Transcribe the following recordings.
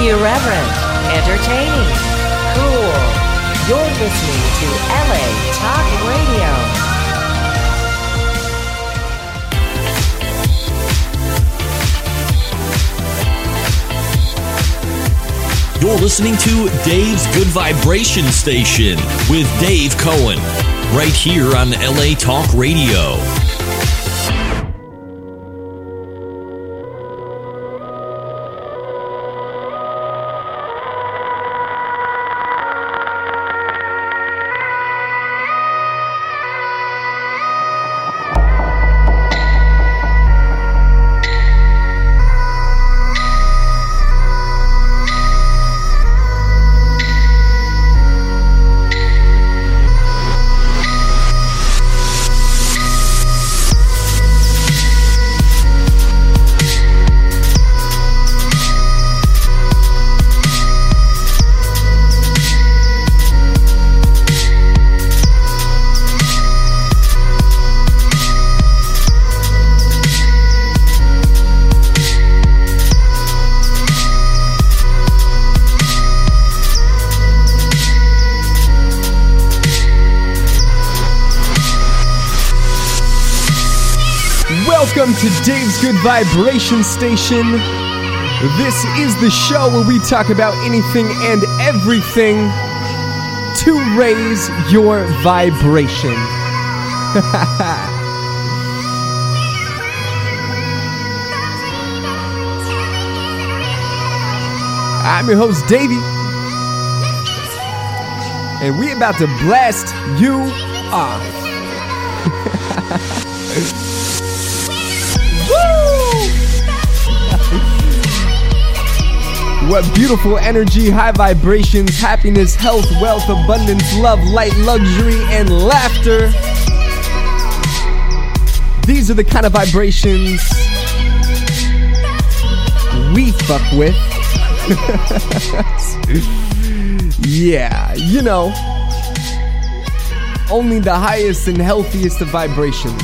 Irreverent, entertaining, cool. You're listening to LA Talk Radio. You're listening to Dave's Good Vibration Station with Dave Cohen, right here on LA Talk Radio. Welcome to Dave's Good Vibration Station. This is the show where we talk about anything and everything to raise your vibration. I'm your host, Davey, and we're about to blast you off. What beautiful energy, high vibrations, happiness, health, wealth, abundance, love, light, luxury, and laughter. These are the kind of vibrations we fuck with. Yeah, you know, only the highest and healthiest of vibrations.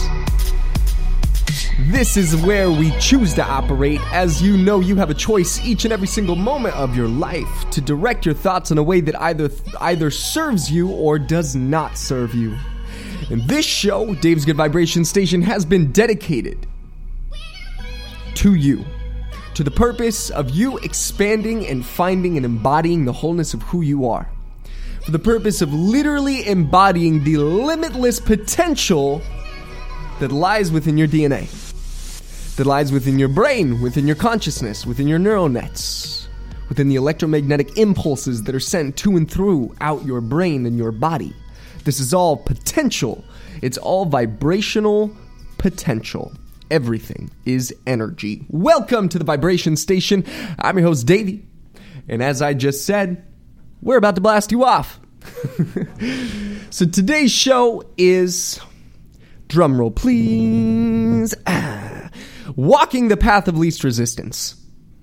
This is where we choose to operate. As you know, you have a choice each and every single moment of your life to direct your thoughts in a way that either serves you or does not serve you. And this show, Dave's Good Vibration Station, has been dedicated to you, to the purpose of you expanding and finding and embodying the wholeness of who you are, for the purpose of literally embodying the limitless potential that lies within your DNA, that lies within your brain, within your consciousness, within your neural nets, within the electromagnetic impulses that are sent to and throughout your brain and your body. This is all potential. It's all vibrational potential. Everything is energy. Welcome to the Vibration Station. I'm your host, Davey. And as I just said, we're about to blast you off. So today's show is, drumroll please, walking the path of least resistance.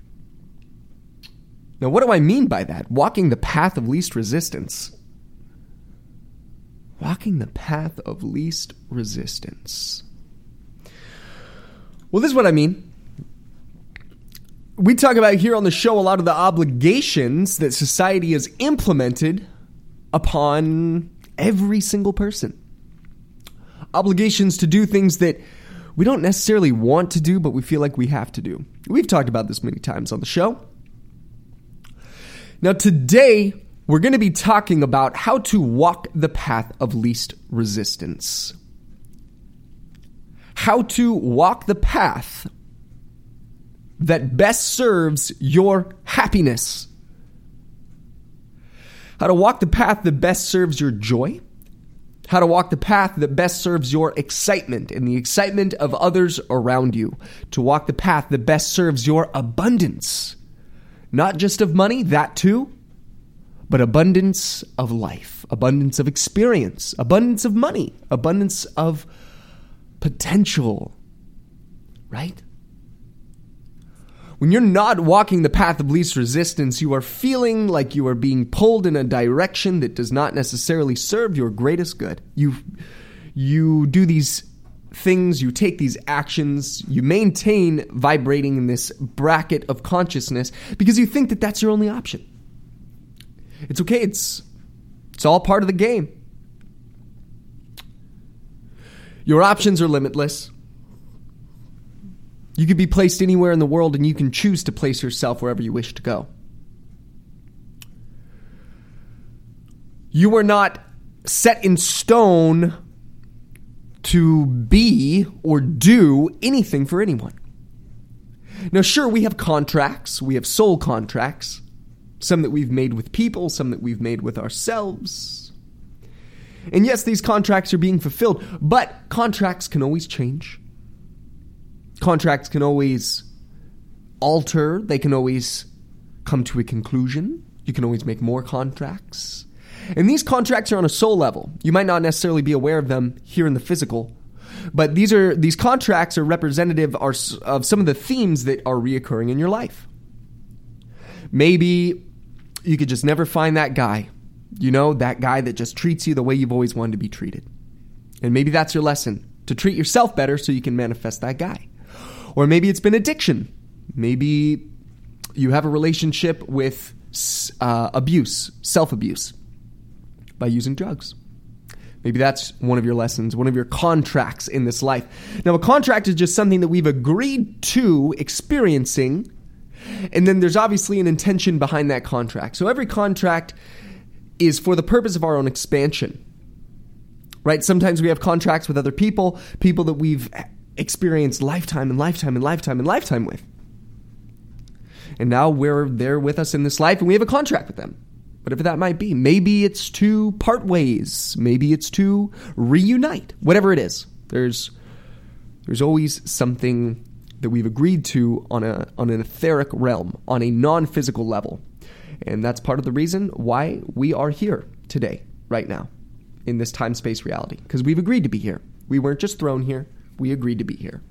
Now, what do I mean by that? Walking the path of least resistance. Walking the path of least resistance. Well, this is what I mean. We talk about here on the show a lot of the obligations that society has implemented upon every single person. Obligations to do things that we don't necessarily want to do, but we feel like we have to do. We've talked about this many times on the show. Now, today, we're going to be talking about how to walk the path of least resistance. How to walk the path that best serves your happiness. How to walk the path that best serves your joy. How to walk the path that best serves your excitement and the excitement of others around you. To walk the path that best serves your abundance. Not just of money, that too, but abundance of life, abundance of experience, abundance of money, abundance of potential, right? When you're not walking the path of least resistance, you are feeling like you are being pulled in a direction that does not necessarily serve your greatest good. You do these things, you take these actions, you maintain vibrating in this bracket of consciousness because you think that that's your only option. It's okay. It's all part of the game. Your options are limitless. You could be placed anywhere in the world, and you can choose to place yourself wherever you wish to go. You are not set in stone to be or do anything for anyone. Now, sure, we have contracts. We have soul contracts. Some that we've made with people, some that we've made with ourselves. And yes, these contracts are being fulfilled, but contracts can always change. Contracts can always alter. They can always come to a conclusion. You can always make more contracts. And these contracts are on a soul level. You might not necessarily be aware of them here in the physical, but these contracts are representative of some of the themes that are reoccurring in your life. Maybe you could just never find that guy. You know, that guy that just treats you the way you've always wanted to be treated. And maybe that's your lesson, to treat yourself better so you can manifest that guy. Or maybe it's been addiction. Maybe you have a relationship with abuse, self-abuse, by using drugs. Maybe that's one of your lessons, one of your contracts in this life. Now, a contract is just something that we've agreed to experiencing, and then there's obviously an intention behind that contract. So every contract is for the purpose of our own expansion, right? Sometimes we have contracts with other people that we've experienced lifetime and lifetime and lifetime and lifetime with. And now they're with us in this life, and we have a contract with them. Whatever that might be. Maybe it's to part ways. Maybe it's to reunite. Whatever it is. There's always something that we've agreed to on an etheric realm, on a non-physical level. And that's part of the reason why we are here today, right now, in this time-space reality. Because we've agreed to be here. We weren't just thrown here. We agreed to be here.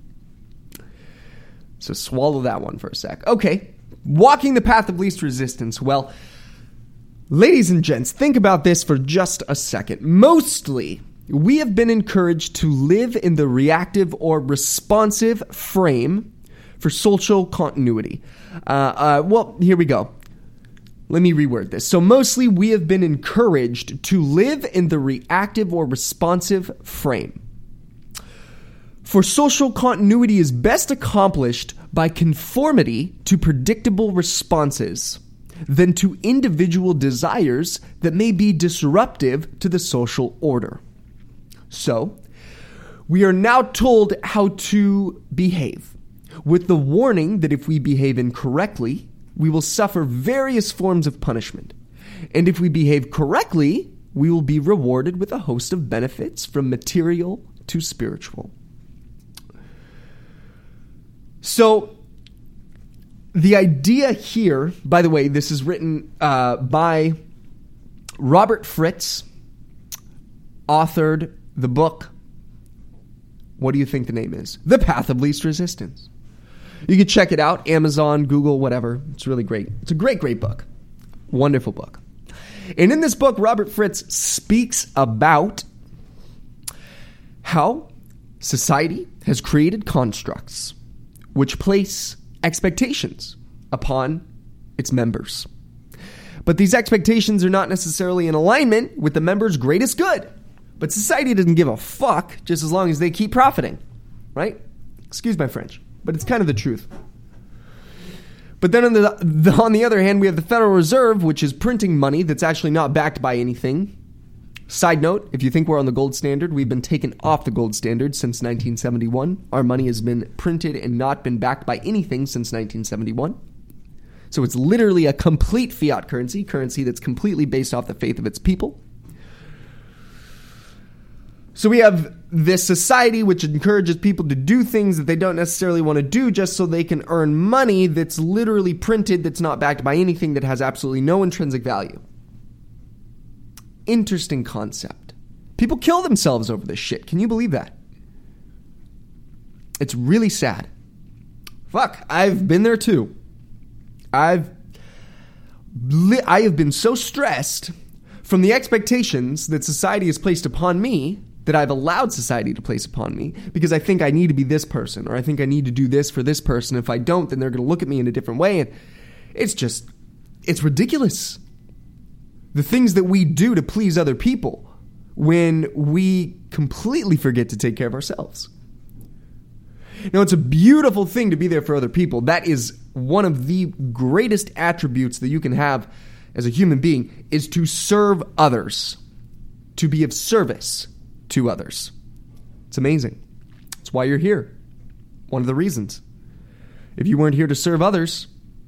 So swallow that one for a sec. Okay, walking the path of least resistance. Well, ladies and gents, think about this for just a second. Mostly, we have been encouraged to live in the reactive or responsive frame for social continuity. Well, here we go. Let me reword this. So mostly, we have been encouraged to live in the reactive or responsive frame. For social continuity is best accomplished by conformity to predictable responses than to individual desires that may be disruptive to the social order. So, we are now told how to behave, with the warning that if we behave incorrectly, we will suffer various forms of punishment. And if we behave correctly, we will be rewarded with a host of benefits from material to spiritual. So, the idea here, by the way, this is written by Robert Fritz, authored the book, what do you think the name is? The Path of Least Resistance. You can check it out, Amazon, Google, whatever. It's really great. It's a great, great book. Wonderful book. And in this book, Robert Fritz speaks about how society has created constructs which place expectations upon its members. But these expectations are not necessarily in alignment with the members' greatest good. But society doesn't give a fuck just as long as they keep profiting, right? Excuse my French, but it's kind of the truth. But then on the other hand, we have the Federal Reserve, which is printing money that's actually not backed by anything. Side note, if you think we're on the gold standard, we've been taken off the gold standard since 1971. Our money has been printed and not been backed by anything since 1971. So it's literally a complete fiat currency that's completely based off the faith of its people. So we have this society which encourages people to do things that they don't necessarily want to do just so they can earn money that's literally printed, that's not backed by anything, that has absolutely no intrinsic value. Interesting concept. People kill themselves over this shit. Can you believe that? It's really sad. Fuck, I've been there too. I have been so stressed from the expectations that society has placed upon me that I've allowed society to place upon me because I think I need to be this person, or I think I need to do this for this person. If I don't, then they're going to look at me in a different way. And it's ridiculous. The things that we do to please other people when we completely forget to take care of ourselves. Now, it's a beautiful thing to be there for other people. That is one of the greatest attributes that you can have as a human being, is to serve others, to be of service to others. It's amazing. It's why you're here. One of the reasons. If you weren't here to serve others,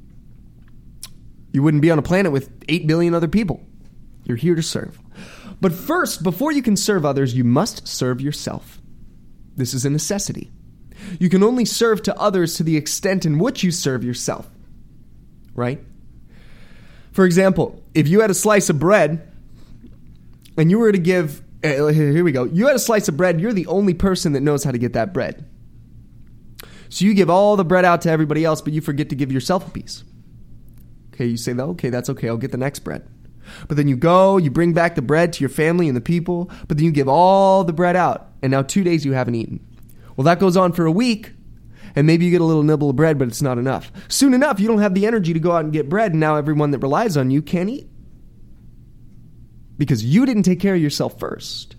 you wouldn't be on a planet with 8 billion other people. You're here to serve. But first, before you can serve others, you must serve yourself. This is a necessity. You can only serve to others to the extent in which you serve yourself. Right? For example, if you had a slice of bread and you were to give, here we go. You had a slice of bread. You're the only person that knows how to get that bread. So you give all the bread out to everybody else, but you forget to give yourself a piece. Okay, you say, okay, that's okay. I'll get the next bread. But then you go, you bring back the bread to your family and the people, but then you give all the bread out. And now 2 days you haven't eaten. Well, that goes on for a week. And maybe you get a little nibble of bread, but it's not enough. Soon enough, you don't have the energy to go out and get bread, and now everyone that relies on you can't eat. Because you didn't take care of yourself first.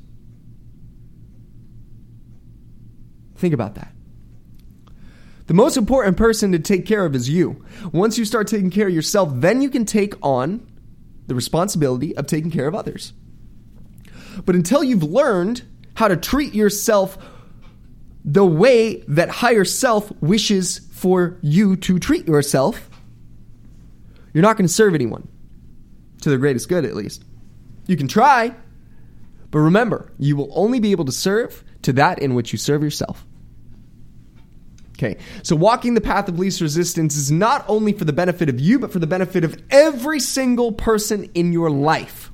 Think about that. The most important person to take care of is you. Once you start taking care of yourself, then you can take on the responsibility of taking care of others. But until you've learned how to treat yourself the way that higher self wishes for you to treat yourself, you're not going to serve anyone. To their greatest good, at least. You can try, but remember, you will only be able to serve to that in which you serve yourself. Okay, so walking the path of least resistance is not only for the benefit of you, but for the benefit of every single person in your life.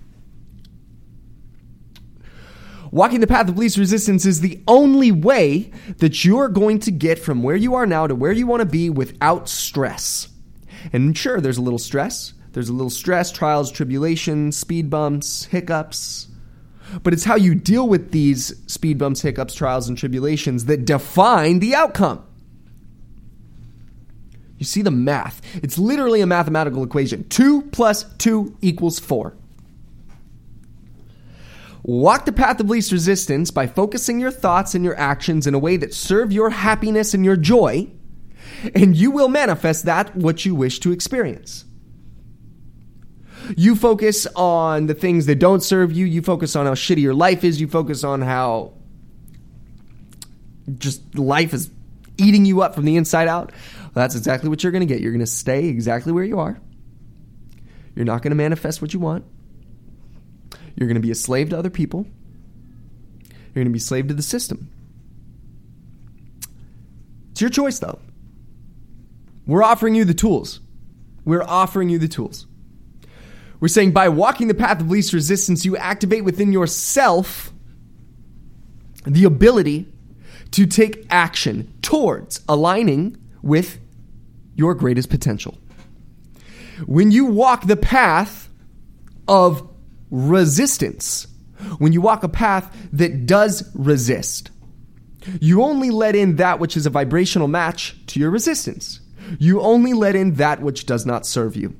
Walking the path of least resistance is the only way that you're going to get from where you are now to where you want to be without stress. And sure, there's a little stress. There's a little stress, trials, tribulations, speed bumps, hiccups. But it's how you deal with these speed bumps, hiccups, trials, and tribulations that define the outcome. You see the math. It's literally a mathematical equation. 2 plus 2 equals 4. Walk the path of least resistance by focusing your thoughts and your actions in a way that serve your happiness and your joy, and you will manifest that what you wish to experience. You focus on the things that don't serve you. You focus on how shitty your life is. You focus on how just life is eating you up from the inside out. Well, that's exactly what you're going to get. You're going to stay exactly where you are. You're not going to manifest what you want. You're going to be a slave to other people. You're going to be a slave to the system. It's your choice, though. We're offering you the tools. We're offering you the tools. We're saying by walking the path of least resistance, you activate within yourself the ability to take action towards aligning with your greatest potential. When you walk the path of resistance, when you walk a path that does resist, you only let in that which is a vibrational match to your resistance. You only let in that which does not serve you.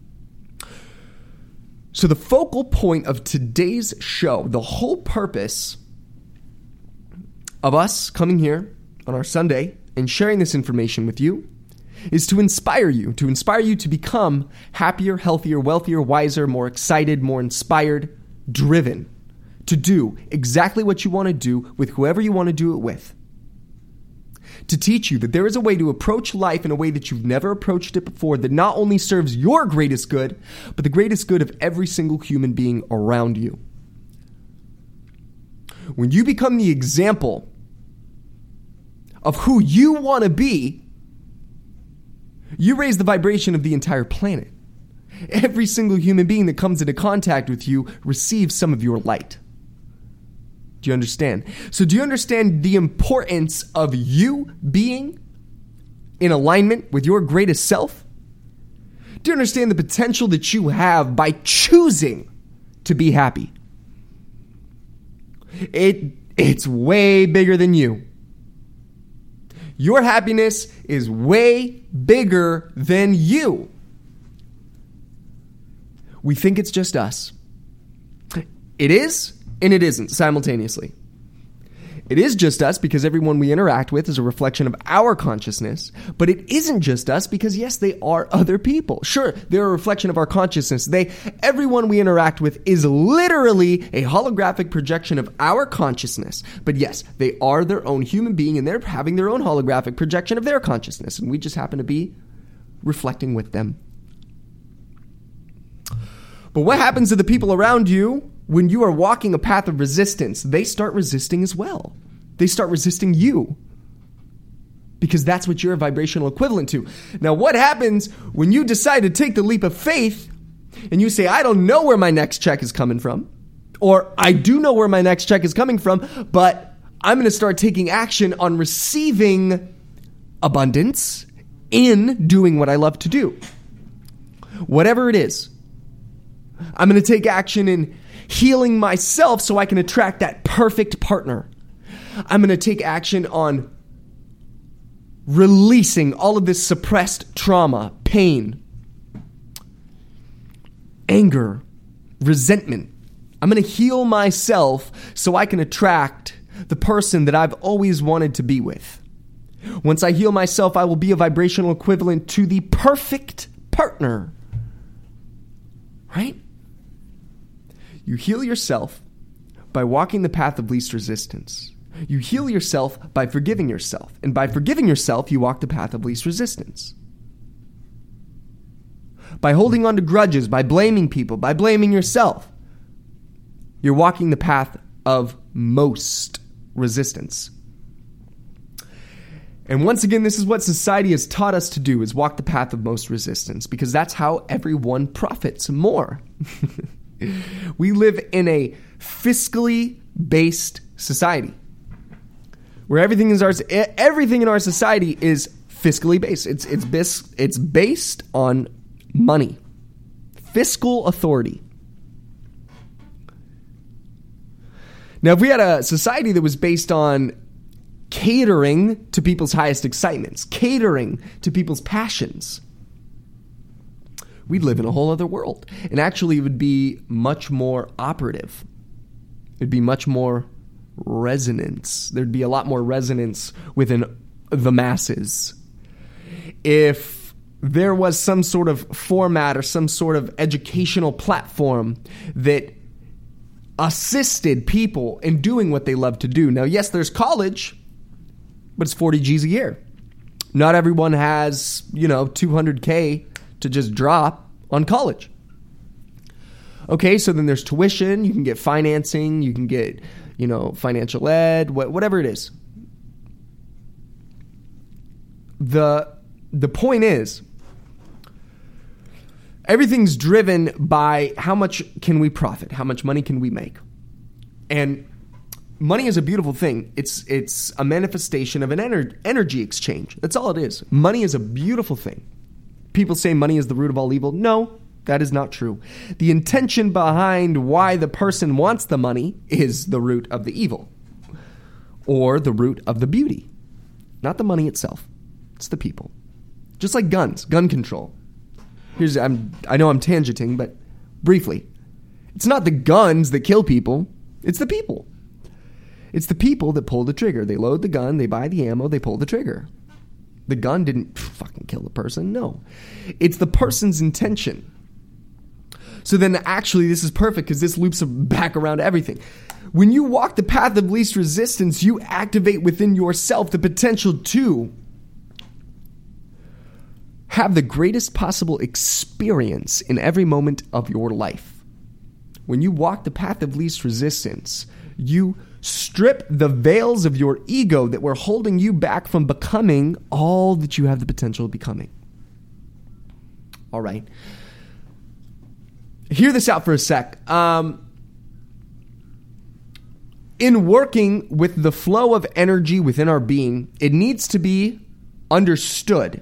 So the focal point of today's show, the whole purpose of us coming here on our Sunday and sharing this information with you is to inspire you to become happier, healthier, wealthier, wiser, more excited, more inspired, driven to do exactly what you want to do with whoever you want to do it with. To teach you that there is a way to approach life in a way that you've never approached it before that not only serves your greatest good, but the greatest good of every single human being around you. When you become the example of who you want to be, you raise the vibration of the entire planet. Every single human being that comes into contact with you receives some of your light. Do you understand? So do you understand the importance of you being in alignment with your greatest self? Do you understand the potential that you have by choosing to be happy? It It's way bigger than you. Your happiness is way bigger than you. We think it's just us. It is, and it isn't simultaneously. It is just us because everyone we interact with is a reflection of our consciousness, but it isn't just us because, yes, they are other people. Sure, they're a reflection of our consciousness. Everyone we interact with is literally a holographic projection of our consciousness. But yes, they are their own human being and they're having their own holographic projection of their consciousness, and we just happen to be reflecting with them. But what happens to the people around you when you are walking a path of resistance? They start resisting as well. They start resisting you because that's what you're a vibrational equivalent to. Now, what happens when you decide to take the leap of faith and you say, I don't know where my next check is coming from, or I do know where my next check is coming from, but I'm going to start taking action on receiving abundance in doing what I love to do. Whatever it is. I'm going to take action in healing myself so I can attract that perfect partner. I'm going to take action on releasing all of this suppressed trauma, pain, anger, resentment. I'm going to heal myself so I can attract the person that I've always wanted to be with. Once I heal myself, I will be a vibrational equivalent to the perfect partner. Right? You heal yourself by walking the path of least resistance. You heal yourself by forgiving yourself. And by forgiving yourself, you walk the path of least resistance. By holding on to grudges, by blaming people, by blaming yourself, you're walking the path of most resistance. And once again, this is what society has taught us to do, is walk the path of most resistance, because that's how everyone profits more. We live in a fiscally based society where everything in our society is fiscally based. It's based on money, fiscal authority. Now, if we had a society that was based on catering to people's highest excitements, catering to people's passions, we'd live in a whole other world. And actually, it would be much more operative. It'd be much more resonance. There'd be a lot more resonance within the masses. If there was some sort of format or some sort of educational platform that assisted people in doing what they love to do. Now, yes, there's college, but it's 40 G's a year. Not everyone has, $200K to just drop on college. Okay, so then there's tuition, you can get financing, you can get, financial ed, whatever it is. The point is, everything's driven by how much can we profit, how much money can we make. And money is a beautiful thing. It's a manifestation of an energy exchange. That's all it is. Money is a beautiful thing. People say money is the root of all evil. No, that is not true. The intention behind why the person wants the money is the root of the evil, or the root of the beauty. Not the money itself. It's the people. Just like guns, gun control. I know I'm tangenting, but briefly. It's not the guns that kill people. It's the people. It's the people that pull the trigger. They load the gun, they buy the ammo, they pull the trigger. The gun didn't fucking kill the person. No. It's the person's intention. So then actually this is perfect because this loops back around everything. When you walk the path of least resistance, you activate within yourself the potential to have the greatest possible experience in every moment of your life. When you walk the path of least resistance, you strip the veils of your ego that were holding you back from becoming all that you have the potential of becoming. All right. Hear this out for a sec. In working with the flow of energy within our being, it needs to be understood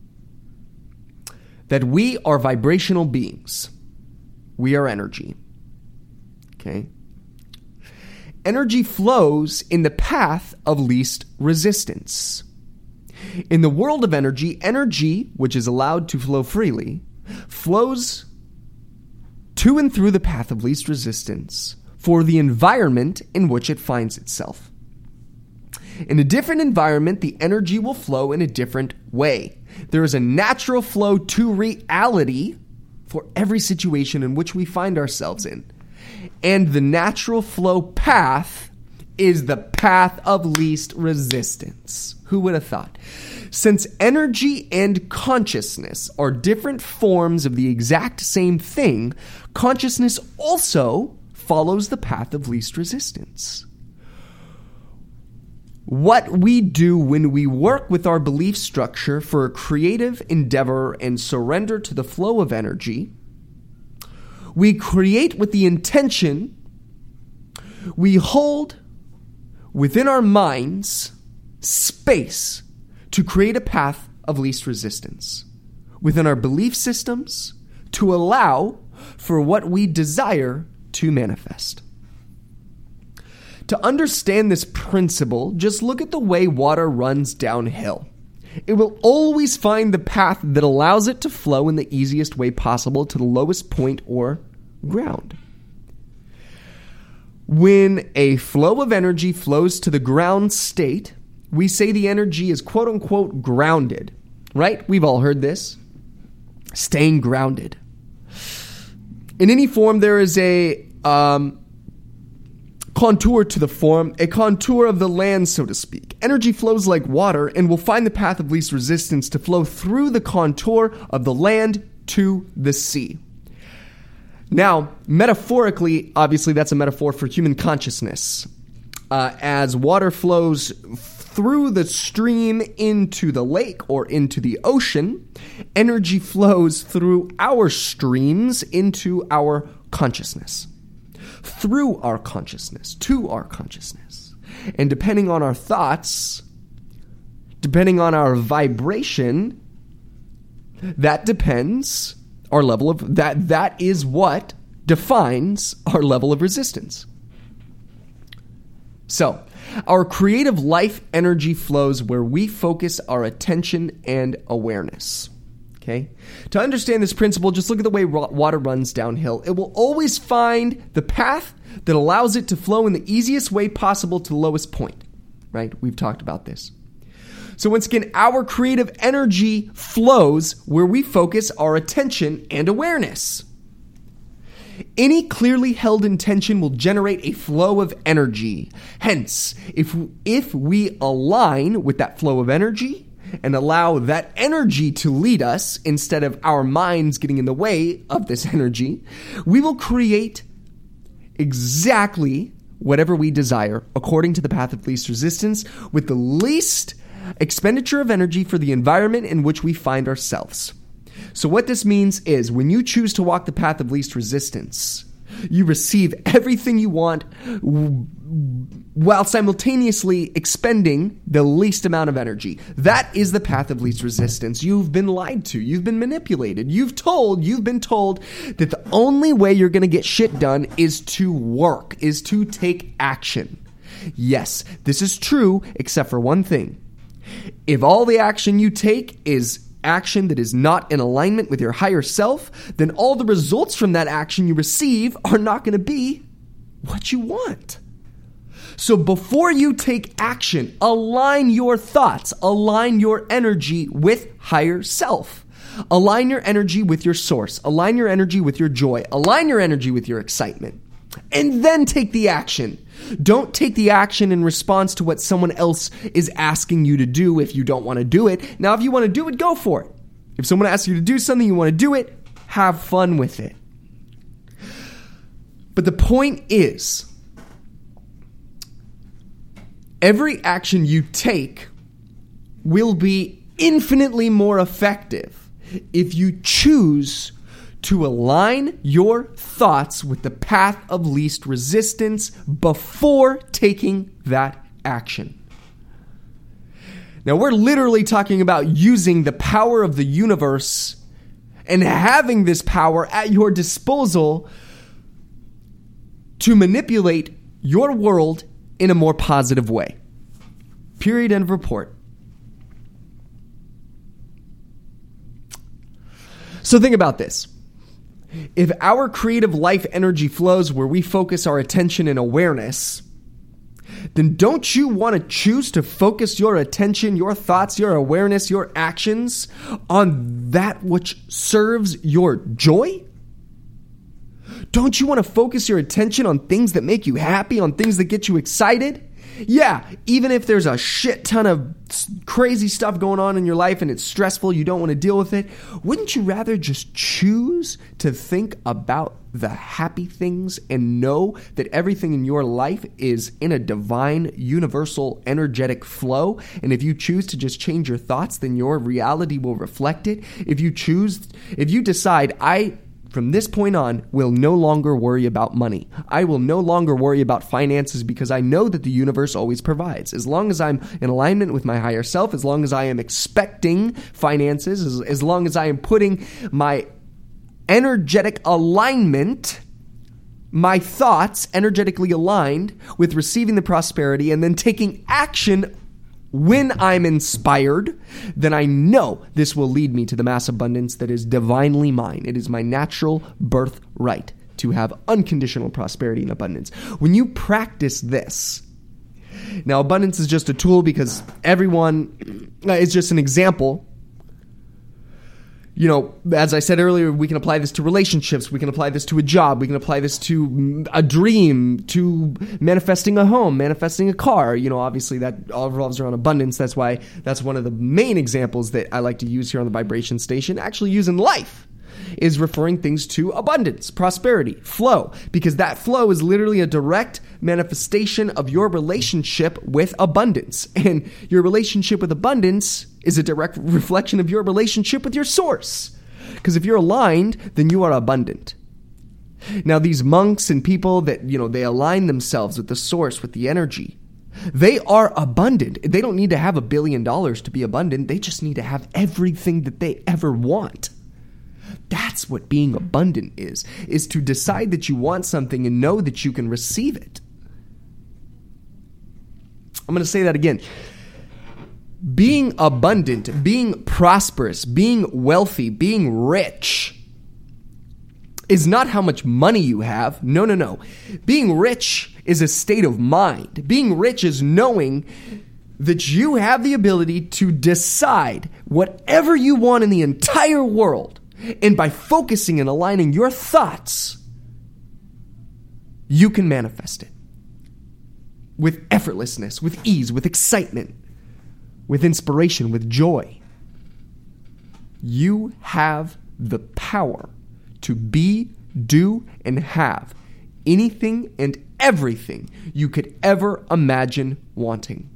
that we are vibrational beings. We are energy. Okay? energy flows in the path of least resistance. In the world of energy, energy, which is allowed to flow freely, flows to and through the path of least resistance for the environment in which it finds itself. In a different environment, the energy will flow in a different way. There is a natural flow to reality for every situation in which we find ourselves in. And the natural flow path is the path of least resistance. Who would have thought? Since energy and consciousness are different forms of the exact same thing, consciousness also follows the path of least resistance. What we do when we work with our belief structure for a creative endeavor and surrender to the flow of energy, we create with the intention, we hold within our minds space to create a path of least resistance within our belief systems to allow for what we desire to manifest. To understand this principle, just look at the way water runs downhill. It will always find the path that allows it to flow in the easiest way possible to the lowest point or ground. When a flow of energy flows to the ground state, we say the energy is quote unquote grounded, right? We've all heard this. Staying grounded. In any form, there is a contour to the form, a contour of the land, so to speak. Energy flows like water and will find the path of least resistance to flow through the contour of the land to the sea. Now, metaphorically, obviously that's a metaphor for human consciousness. As water flows through the stream into the lake or into the ocean, energy flows through our streams into our consciousness. Through our consciousness, to our consciousness. And depending on our thoughts, depending on our vibration, that depends our level of, that is what defines our level of resistance. So, our creative life energy flows where we focus our attention and awareness. Okay? To understand this principle, just look at the way water runs downhill. It will always find the path that allows it to flow in the easiest way possible to the lowest point. Right? We've talked about this. So once again, our creative energy flows where we focus our attention and awareness. Any clearly held intention will generate a flow of energy. Hence, if we align with that flow of energy, and allow that energy to lead us instead of our minds getting in the way of this energy, we will create exactly whatever we desire according to the path of least resistance with the least expenditure of energy for the environment in which we find ourselves. So what this means is when you choose to walk the path of least resistance, you receive everything you want while simultaneously expending the least amount of energy. That is the path of least resistance. You've been lied to. You've been manipulated. You've been told that the only way you're going to get shit done is to work, is to take action. Yes, this is true, except for one thing. If all the action you take is action that is not in alignment with your higher self, then all the results from that action you receive are not going to be what you want. So before you take action, align your thoughts, align your energy with higher self. Align your energy with your source. Align your energy with your joy. Align your energy with your excitement. And then take the action. Don't take the action in response to what someone else is asking you to do if you don't want to do it. Now, if you want to do it, go for it. If someone asks you to do something, you want to do it, have fun with it. But the point is, every action you take will be infinitely more effective if you choose to align your thoughts with the path of least resistance before taking that action. Now, we're literally talking about using the power of the universe and having this power at your disposal to manipulate your world in a more positive way. Period, end of report. So think about this. If our creative life energy flows where we focus our attention and awareness, then don't you want to choose to focus your attention, your thoughts, your awareness, your actions on that which serves your joy? Don't you want to focus your attention on things that make you happy, on things that get you excited? Yeah, even if there's a shit ton of crazy stuff going on in your life and it's stressful, you don't want to deal with it, wouldn't you rather just choose to think about the happy things and know that everything in your life is in a divine, universal, energetic flow? And if you choose to just change your thoughts, then your reality will reflect it. If you decide, from this point on, will no longer worry about money. I will no longer worry about finances because I know that the universe always provides. As long as I'm in alignment with my higher self, as long as I am expecting finances, as long as I am putting my energetic alignment, my thoughts energetically aligned with receiving the prosperity and then taking action when I'm inspired, then I know this will lead me to the mass abundance that is divinely mine. It is my natural birthright to have unconditional prosperity and abundance. When you practice this, now abundance is just a tool because everyone, it's just an example. You know, as I said earlier, we can apply this to relationships. We can apply this to a job. We can apply this to a dream, to manifesting a home, manifesting a car. You know, obviously that all revolves around abundance. That's why that's one of the main examples that I like to use here on the Vibration Station. Actually use in life is referring things to abundance, prosperity, flow, because that flow is literally a direct manifestation of your relationship with abundance. And your relationship with abundance is a direct reflection of your relationship with your source. Because if you're aligned, then you are abundant. Now, these monks and people that, you know, they align themselves with the source, with the energy, they are abundant. They don't need to have $1 billion to be abundant. They just need to have everything that they ever want. That's what being abundant is to decide that you want something and know that you can receive it. I'm going to say that again. Being abundant, being prosperous, being wealthy, being rich is not how much money you have. No. Being rich is a state of mind. Being rich is knowing that you have the ability to decide whatever you want in the entire world. And by focusing and aligning your thoughts, you can manifest it with effortlessness, with ease, with excitement, with inspiration, with joy. You have the power to be, do, and have anything and everything you could ever imagine wanting.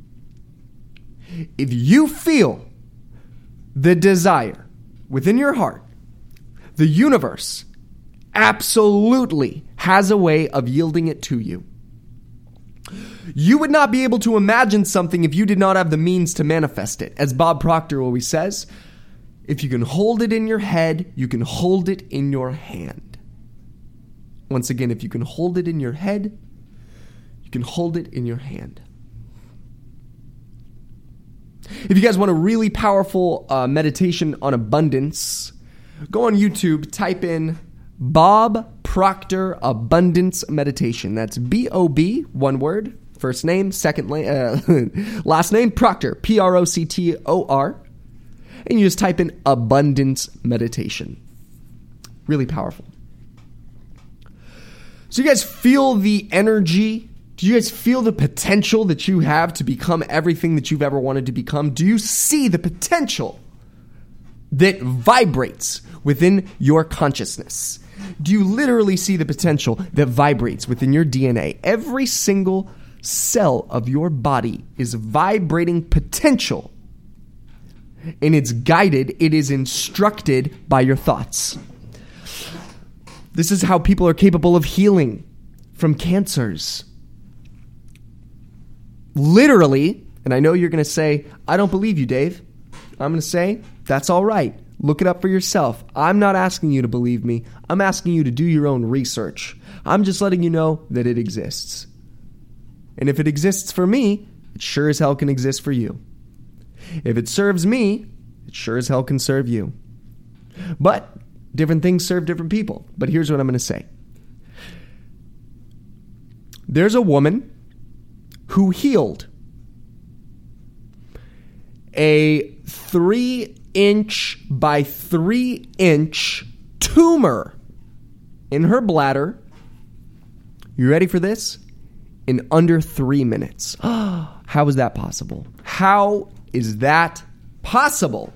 If you feel the desire within your heart, the universe absolutely has a way of yielding it to you. You would not be able to imagine something if you did not have the means to manifest it. As Bob Proctor always says, if you can hold it in your head, you can hold it in your hand. Once again, if you can hold it in your head, you can hold it in your hand. If you guys want a really powerful meditation on abundance, go on YouTube, type in Bob Proctor Abundance Meditation. That's B-O-B, one word, first name, last name, Proctor, P-R-O-C-T-O-R. And you just type in Abundance Meditation. Really powerful. So you guys feel the energy? Do you guys feel the potential that you have to become everything that you've ever wanted to become? Do you see the potential that vibrates within your consciousness? Do you literally see the potential that vibrates within your DNA? Every single cell of your body is vibrating potential. And it's guided, it is instructed by your thoughts. This is how people are capable of healing from cancers. Literally, and I know you're going to say, I don't believe you, Dave. I'm going to say, that's all right. Look it up for yourself. I'm not asking you to believe me. I'm asking you to do your own research. I'm just letting you know that it exists. And if it exists for me, it sure as hell can exist for you. If it serves me, it sure as hell can serve you. But different things serve different people. But here's what I'm going to say. There's a woman who healed a 3-inch by 3-inch tumor in her bladder. You ready for this? In under 3 minutes. How is that possible? How is that possible?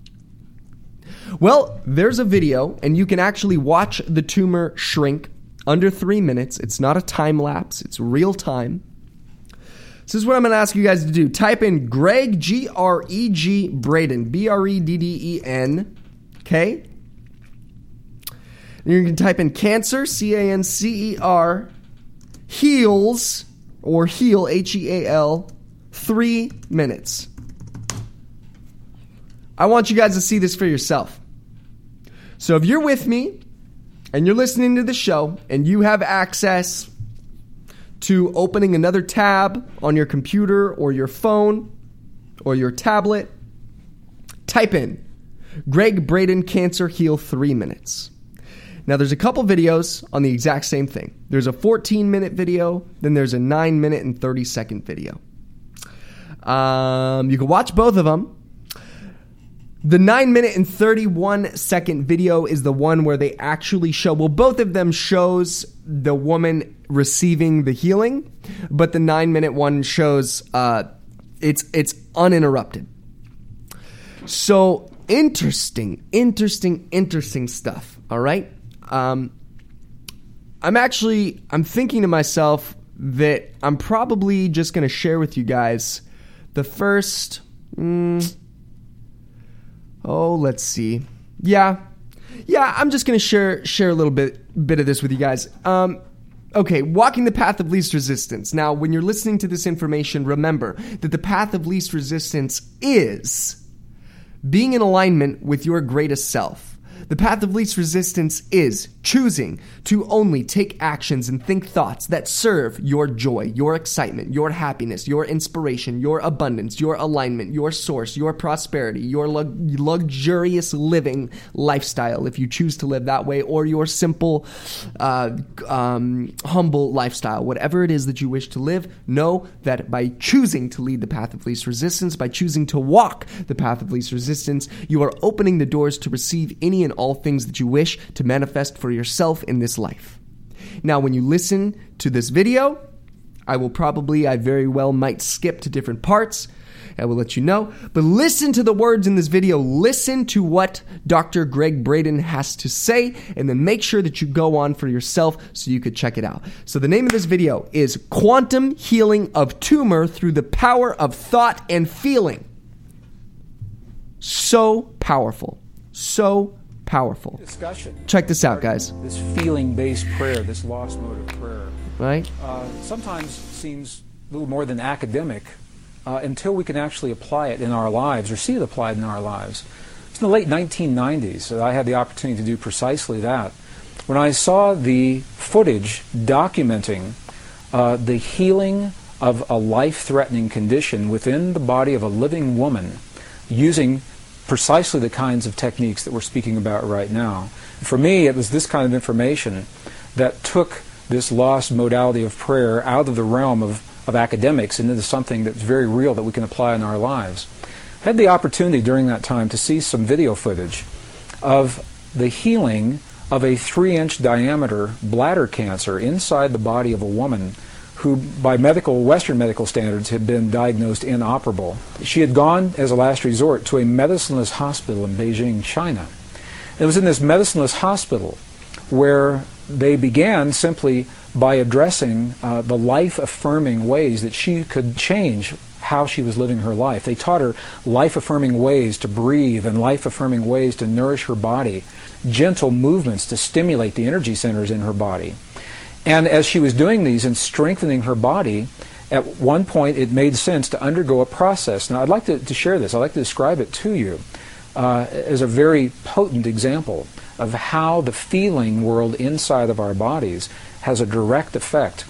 Well, there's a video, and you can actually watch the tumor shrink under 3 minutes. It's not a time lapse. It's real time. This is what I'm going to ask you guys to do. Type in Greg, G-R-E-G, Braden, B-R-E-D-D-E-N, okay? And you can type in cancer, C-A-N-C-E-R, heals, or heal, H-E-A-L, 3 minutes. I want you guys to see this for yourself. So if you're with me, and you're listening to the show, and you have access to opening another tab on your computer or your phone or your tablet, type in Greg Braden Cancer Heal 3 minutes. Now there's a couple videos on the exact same thing. There's a 14-minute video, then there's a 9-minute and 30-second video. You can watch both of them. The 9-minute and 31-second video is the one where they actually show, well, both of them shows the woman receiving the healing, but the 9-minute one shows it's uninterrupted. So interesting stuff, all right? I'm thinking to myself that I'm probably just going to share with you guys the first... let's see. Yeah, I'm just going to share a little bit of this with you guys. Okay, walking the path of least resistance. Now, when you're listening to this information, remember that the path of least resistance is being in alignment with your greatest self. The path of least resistance is choosing to only take actions and think thoughts that serve your joy, your excitement, your happiness, your inspiration, your abundance, your alignment, your source, your prosperity, your luxurious living lifestyle, if you choose to live that way, or your simple, humble lifestyle. Whatever it is that you wish to live, know that by choosing to lead the path of least resistance, by choosing to walk the path of least resistance, you are opening the doors to receive any and all things that you wish to manifest for yourself in this life. Now, when you listen to this video, I very well might skip to different parts. I will let you know. But listen to the words in this video. Listen to what Dr. Greg Braden has to say, and then make sure that you go on for yourself so you could check it out. So the name of this video is Quantum Healing of Tumor Through the Power of Thought and Feeling. So powerful. So powerful. Discussion. Check this out, guys. This feeling-based prayer, this lost mode of prayer, right? Sometimes seems a little more than academic until we can actually apply it in our lives or see it applied in our lives. It's in the late 1990s that I had the opportunity to do precisely that. When I saw the footage documenting the healing of a life-threatening condition within the body of a living woman using precisely the kinds of techniques that we're speaking about right now. For me, it was this kind of information that took this lost modality of prayer out of the realm of academics and into something that's very real that we can apply in our lives. I had the opportunity during that time to see some video footage of the healing of a 3-inch diameter bladder cancer inside the body of a woman who, by Western medical standards, had been diagnosed inoperable. She had gone, as a last resort, to a medicineless hospital in Beijing, China. It was in this medicineless hospital where they began simply by addressing the life-affirming ways that she could change how she was living her life. They taught her life-affirming ways to breathe and life-affirming ways to nourish her body, gentle movements to stimulate the energy centers in her body. And as she was doing these and strengthening her body, at one point it made sense to undergo a process. Now I'd like to share this. I'd like to describe it to you as a very potent example of how the feeling world inside of our bodies has a direct effect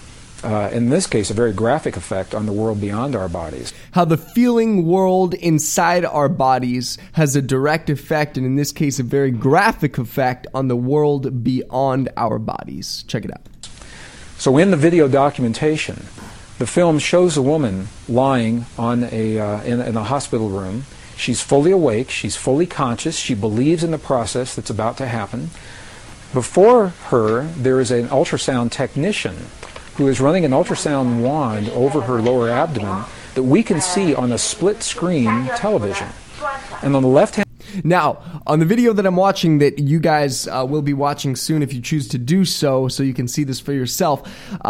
in this case, a very graphic effect on the world beyond our bodies. How the feeling world inside our bodies has a direct effect, and in this case, a very graphic effect on the world beyond our bodies. Check it out. So in the video documentation, the film shows a woman lying on in a hospital room. She's fully awake, she's fully conscious, she believes in the process that's about to happen. Before her, there is an ultrasound technician who is running an ultrasound wand over her lower abdomen that we can see on a split-screen television. And on the left-hand... Now, on the video that I'm watching that you guys will be watching soon if you choose to do so you can see this for yourself,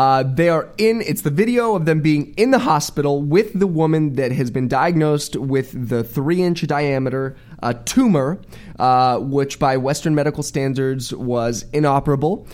it's the video of them being in the hospital with the woman that has been diagnosed with the 3-inch diameter tumor, which by Western medical standards was inoperable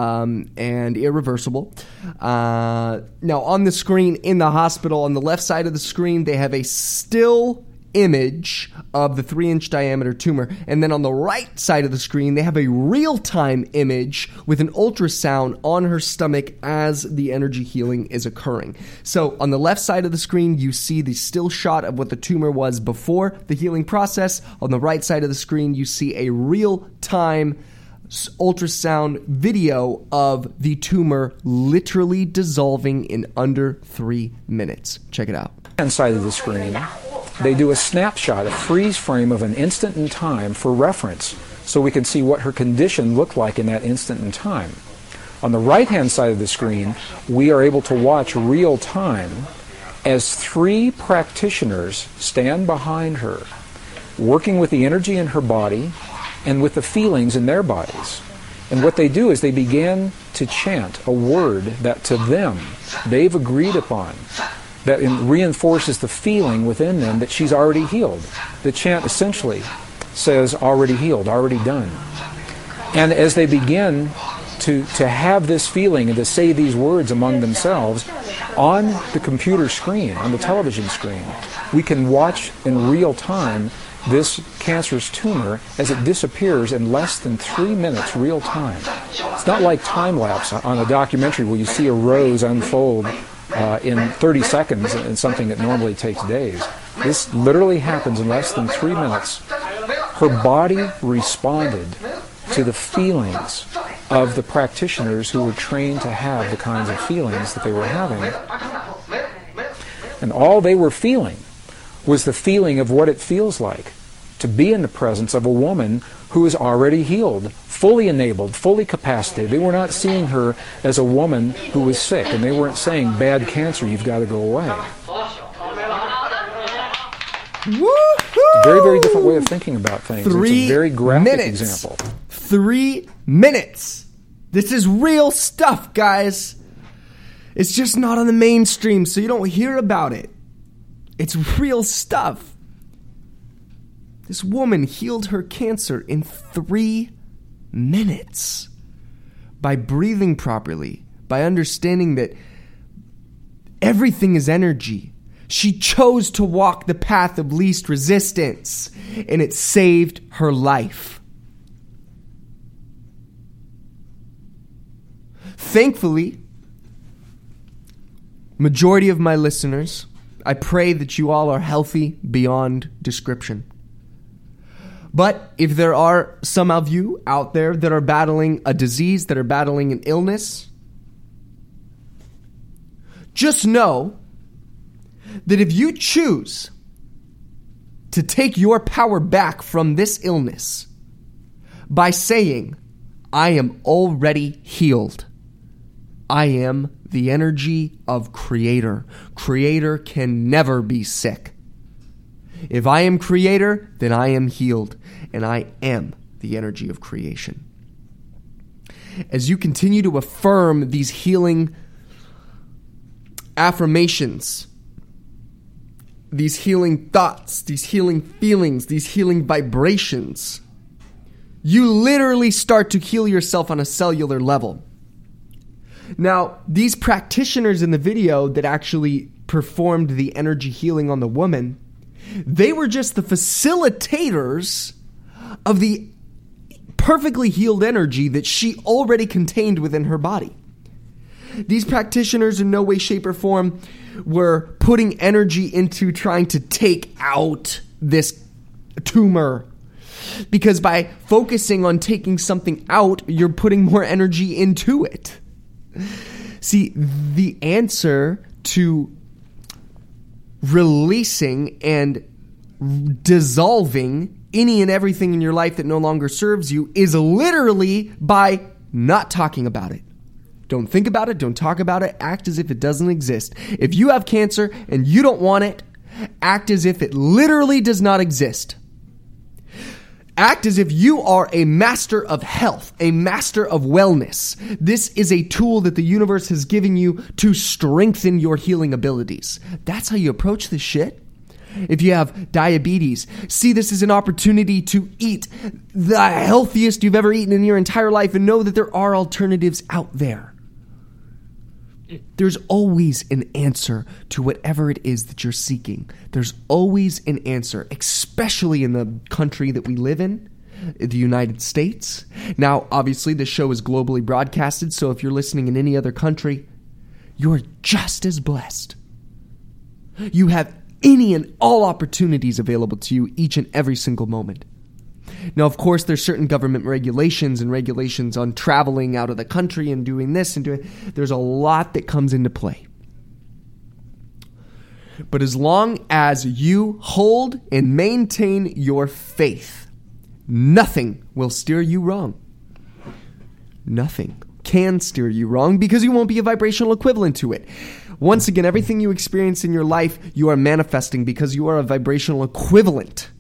and irreversible. Now, on the screen in the hospital, on the left side of the screen, they have a still image of the 3-inch diameter tumor, and then on the right side of the screen they have a real-time image with an ultrasound on her stomach as the energy healing is occurring. So on the left side of the screen you see the still shot of what the tumor was before the healing process. On the right side of the screen you see a real-time ultrasound video of the tumor literally dissolving in under 3 minutes. Check it out. On the side of the screen, they do a snapshot, a freeze frame of an instant in time for reference, so we can see what her condition looked like in that instant in time. On the right-hand side of the screen, we are able to watch real time as 3 practitioners stand behind her, working with the energy in her body and with the feelings in their bodies. And what they do is they begin to chant a word that to them they've agreed upon, that reinforces the feeling within them that she's already healed. The chant essentially says, already healed, already done. And as they begin to have this feeling and to say these words among themselves, on the computer screen, on the television screen, we can watch in real time this cancerous tumor as it disappears in less than 3 minutes real time. It's not like time-lapse on a documentary where you see a rose unfold in 30 seconds in something that normally takes days. This literally happens in less than 3 minutes. Her body responded to the feelings of the practitioners who were trained to have the kinds of feelings that they were having. And all they were feeling was the feeling of what it feels like to be in the presence of a woman who is already healed, fully enabled, fully capacitated. They were not seeing her as a woman who was sick, and they weren't saying, bad cancer, you've got to go away. It's a very, very different way of thinking about things. 3 it's a very graphic minutes. example. 3 minutes. This is real stuff, guys. It's just not on the mainstream, so you don't hear about it. It's real stuff. This woman healed her cancer in 3 minutes by breathing properly, by understanding that everything is energy. She chose to walk the path of least resistance, and it saved her life. Thankfully, majority of my listeners, I pray that you all are healthy beyond description. But if there are some of you out there that are battling a disease, that are battling an illness, just know that if you choose to take your power back from this illness by saying, I am already healed, I am the energy of Creator. Creator can never be sick. If I am Creator, then I am healed, and I am the energy of creation. As you continue to affirm these healing affirmations, these healing thoughts, these healing feelings, these healing vibrations, you literally start to heal yourself on a cellular level. Now, these practitioners in the video that actually performed the energy healing on the woman, they were just the facilitators of the perfectly healed energy that she already contained within her body. These practitioners in no way, shape, or form were putting energy into trying to take out this tumor. Because by focusing on taking something out, you're putting more energy into it. See, the answer to releasing and dissolving any and everything in your life that no longer serves you is literally by not talking about it. Don't think about it. Don't talk about it. Act as if it doesn't exist. If you have cancer and you don't want it, act as if it literally does not exist. Act as if you are a master of health, a master of wellness. This is a tool that the universe has given you to strengthen your healing abilities. That's how you approach this shit. If you have diabetes, see this as an opportunity to eat the healthiest you've ever eaten in your entire life and know that there are alternatives out there. There's always an answer to whatever it is that you're seeking. There's always an answer, especially in the country that we live in, the United States. Now, obviously, this show is globally broadcasted, so if you're listening in any other country, you're just as blessed. You have any and all opportunities available to you each and every single moment. Now, of course, there's certain government regulations and regulations on traveling out of the country and doing this and doing. There's a lot that comes into play. But as long as you hold and maintain your faith, nothing will steer you wrong. Nothing can steer you wrong because you won't be a vibrational equivalent to it. Once again, everything you experience in your life, you are manifesting because you are a vibrational equivalent.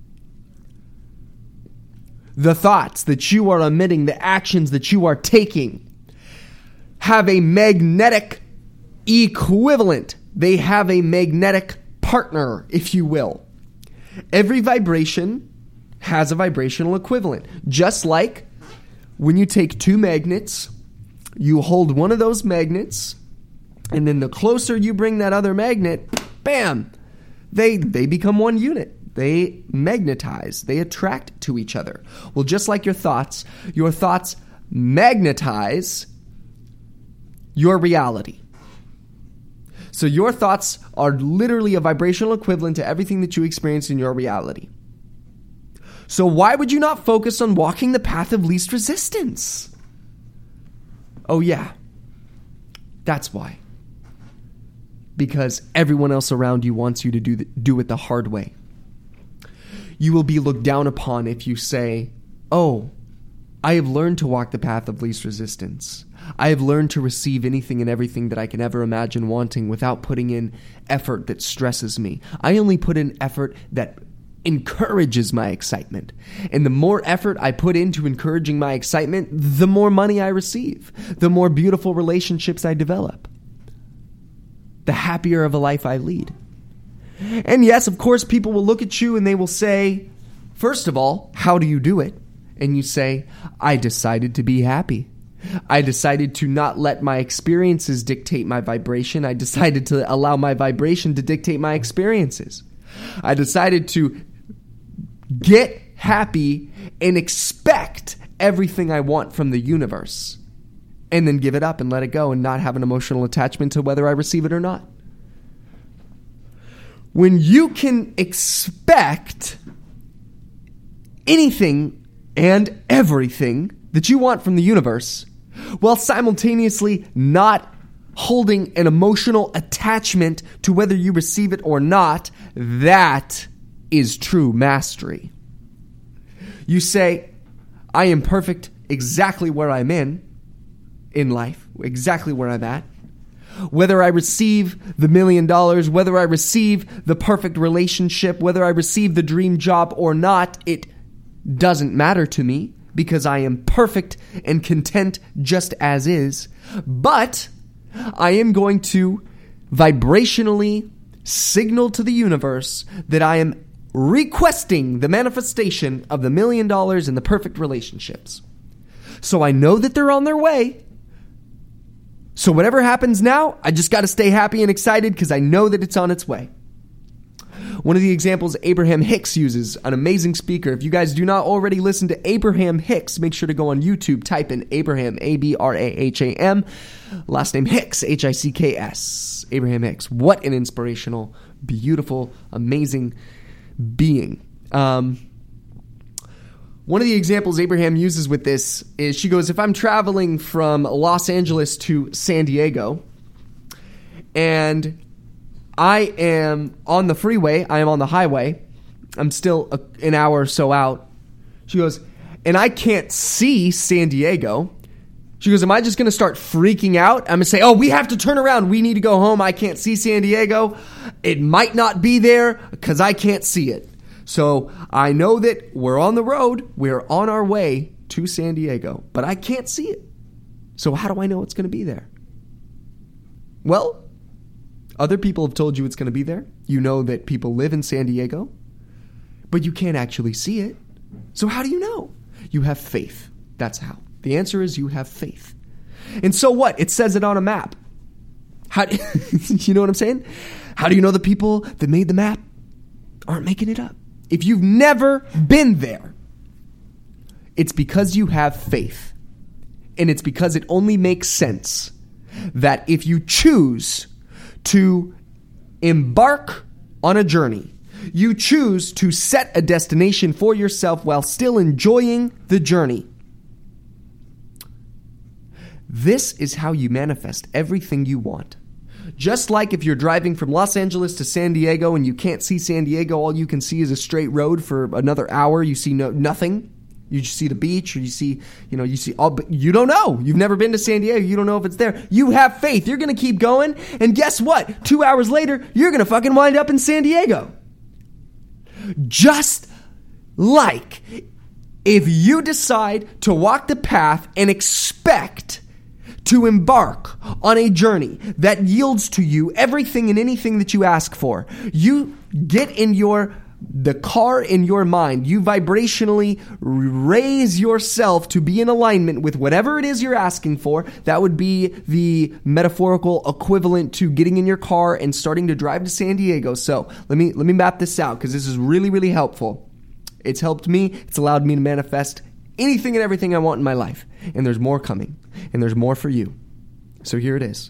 The thoughts that you are emitting, the actions that you are taking, have a magnetic equivalent. They have a magnetic partner, if you will. Every vibration has a vibrational equivalent. Just like when you take two magnets, you hold one of those magnets, and then the closer you bring that other magnet, bam, they become one unit. They magnetize. They attract to each other. Well, just like your thoughts magnetize your reality. So your thoughts are literally a vibrational equivalent to everything that you experience in your reality. So why would you not focus on walking the path of least resistance? Oh yeah, that's why. Because everyone else around you wants you to do it the hard way. You will be looked down upon if you say, oh, I have learned to walk the path of least resistance. I have learned to receive anything and everything that I can ever imagine wanting without putting in effort that stresses me. I only put in effort that encourages my excitement. And the more effort I put into encouraging my excitement, the more money I receive, the more beautiful relationships I develop, the happier of a life I lead. And yes, of course, people will look at you and they will say, first of all, how do you do it? And you say, I decided to be happy. I decided to not let my experiences dictate my vibration. I decided to allow my vibration to dictate my experiences. I decided to get happy and expect everything I want from the universe, and then give it up and let it go and not have an emotional attachment to whether I receive it or not. When you can expect anything and everything that you want from the universe, while simultaneously not holding an emotional attachment to whether you receive it or not, that is true mastery. You say, I am perfect exactly where I'm in life, exactly where I'm at. Whether I receive the $1 million, whether I receive the perfect relationship, whether I receive the dream job or not, it doesn't matter to me because I am perfect and content just as is. But I am going to vibrationally signal to the universe that I am requesting the manifestation of the $1 million and the perfect relationships. So I know that they're on their way. So whatever happens now, I just got to stay happy and excited because I know that it's on its way. One of the examples Abraham Hicks uses, an amazing speaker. If you guys do not already listen to Abraham Hicks, make sure to go on YouTube, type in Abraham, Abraham, last name Hicks, Hicks. Abraham Hicks. What an inspirational, beautiful, amazing being. One of the examples Abraham uses with this is, she goes, if I'm traveling from Los Angeles to San Diego, and I am on the freeway, I am on the highway, I'm still an hour or so out, she goes, and I can't see San Diego. She goes, am I just going to start freaking out? I'm going to say, oh, we have to turn around. We need to go home. I can't see San Diego. It might not be there because I can't see it. So I know that we're on the road. We're on our way to San Diego, but I can't see it. So how do I know it's going to be there? Well, other people have told you it's going to be there. You know that people live in San Diego, but you can't actually see it. So how do you know? You have faith. That's how. The answer is you have faith. And so what? It says it on a map. You know what I'm saying? How do you know the people that made the map aren't making it up? If you've never been there, it's because you have faith. And it's because it only makes sense that if you choose to embark on a journey, you choose to set a destination for yourself while still enjoying the journey, this is how you manifest everything you want. Just like if you're driving from Los Angeles to San Diego and you can't see San Diego, all you can see is a straight road for another hour. You see nothing. You just see the beach, or you see all, but you don't know. You've never been to San Diego. You don't know if it's there. You have faith. You're going to keep going. And guess what? 2 hours later, you're going to fucking wind up in San Diego. Just like if you decide to walk the path and expect to embark on a journey that yields to you everything and anything that you ask for, you get in the car in your mind, you vibrationally raise yourself to be in alignment with whatever it is you're asking for. That would be the metaphorical equivalent to getting in your car and starting to drive to San Diego. So let me map this out, because this is really, really helpful. It's helped me. It's allowed me to manifest anything and everything I want in my life. And there's more coming. And there's more for you. So here it is.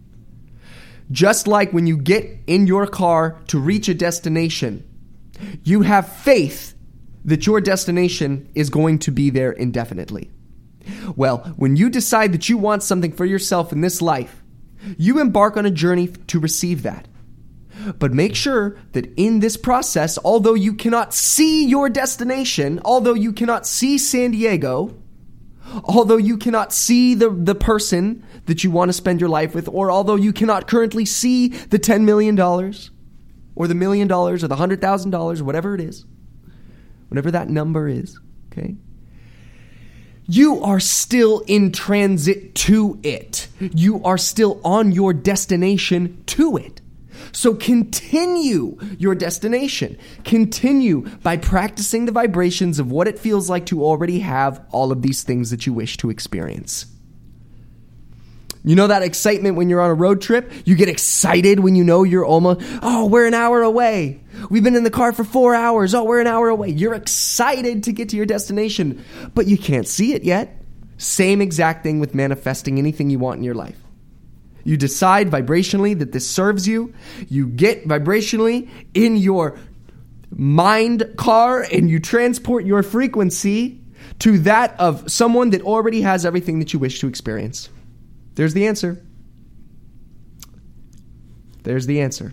Just like when you get in your car to reach a destination, you have faith that your destination is going to be there indefinitely. Well, when you decide that you want something for yourself in this life, you embark on a journey to receive that. But make sure that in this process, although you cannot see your destination, although you cannot see San Diego, although you cannot see the person that you want to spend your life with, or although you cannot currently see the $10 million or the $1 million or the $100,000, whatever it is, whatever that number is, okay? You are still in transit to it. You are still on your destination to it. So continue your destination. Continue by practicing the vibrations of what it feels like to already have all of these things that you wish to experience. You know that excitement when you're on a road trip? You get excited when you know you're almost, we're an hour away. We've been in the car for 4 hours. We're an hour away. You're excited to get to your destination, but you can't see it yet. Same exact thing with manifesting anything you want in your life. You decide vibrationally that this serves you. You get vibrationally in your mind car and you transport your frequency to that of someone that already has everything that you wish to experience. There's the answer. There's the answer.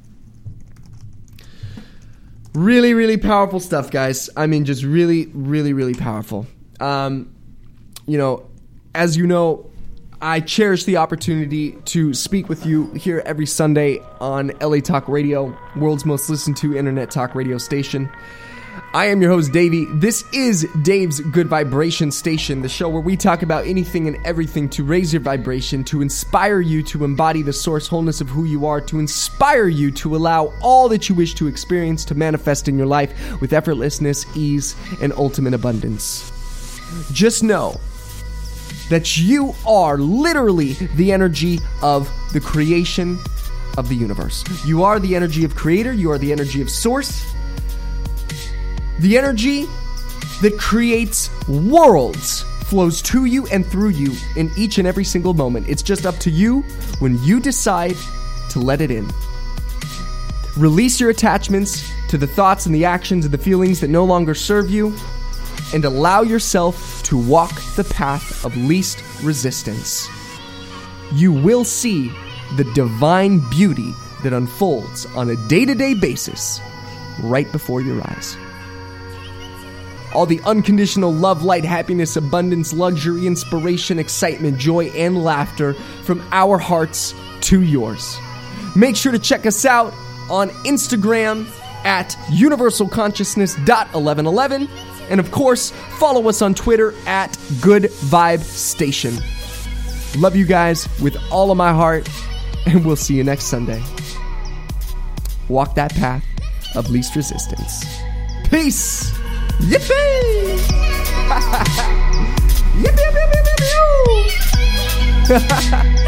Really, really powerful stuff, guys. I mean, just really, really, really powerful. As you know, I cherish the opportunity to speak with you here every Sunday on LA Talk Radio, world's most listened to internet talk radio station. I am your host, Davey. This is Dave's Good Vibration Station, the show where we talk about anything and everything to raise your vibration, to inspire you to embody the source wholeness of who you are, to inspire you to allow all that you wish to experience to manifest in your life with effortlessness, ease, and ultimate abundance. Just know that you are literally the energy of the creation of the universe. You are the energy of creator. You are the energy of source. The energy that creates worlds flows to you and through you in each and every single moment. It's just up to you when you decide to let it in. Release your attachments to the thoughts and the actions and the feelings that no longer serve you, and allow yourself to walk the path of least resistance. You will see the divine beauty that unfolds on a day-to-day basis right before your eyes. All the unconditional love, light, happiness, abundance, luxury, inspiration, excitement, joy, and laughter from our hearts to yours. Make sure to check us out on Instagram at universalconsciousness.1111. And of course, follow us on Twitter at Good Vibe Station. Love you guys with all of my heart, and we'll see you next Sunday. Walk that path of least resistance. Peace! Yippee! Yippee, yippee, yippee, yippee!